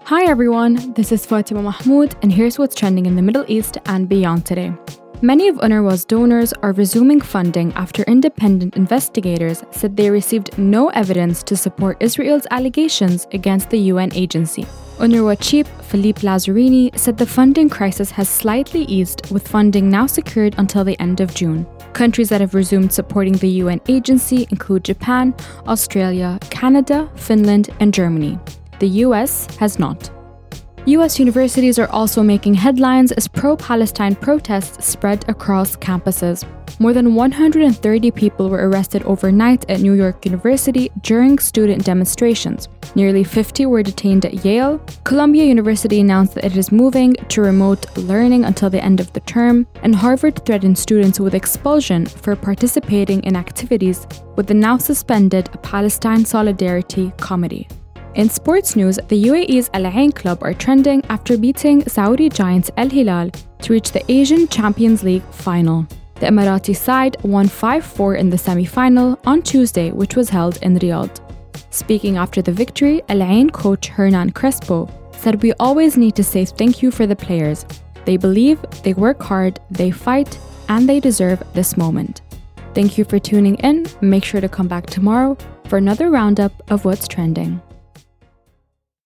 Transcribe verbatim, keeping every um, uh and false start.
Hi everyone, this is Fatima Mahmoud and here's what's trending in the Middle East and beyond today. Many of UNRWA's donors are resuming funding after independent investigators said they received no evidence to support Israel's allegations against the U N agency. UNRWA chief Philippe Lazzarini said the funding crisis has slightly eased, with funding now secured until the end of June. Countries that have resumed supporting the U N agency include Japan, Australia, Canada, Finland, and Germany. The U S has not. U S universities are also making headlines as pro-Palestine protests spread across campuses. More than one hundred thirty people were arrested overnight at New York University during student demonstrations. Nearly fifty were detained at Yale. Columbia University announced that it is moving to remote learning until the end of the term, and Harvard threatened students with expulsion for participating in activities with the now suspended Palestine Solidarity Committee. In sports news, the U A E's Al Ain club are trending after beating Saudi giants Al Hilal to reach the Asian Champions League final. The Emirati side won five four in the semi-final on Tuesday, which was held in Riyadh. Speaking after the victory, Al Ain coach Hernan Crespo said, "We always need to say thank you for the players. They believe, they work hard, they fight, and they deserve this moment." Thank you for tuning in. Make sure to come back tomorrow for another roundup of what's trending.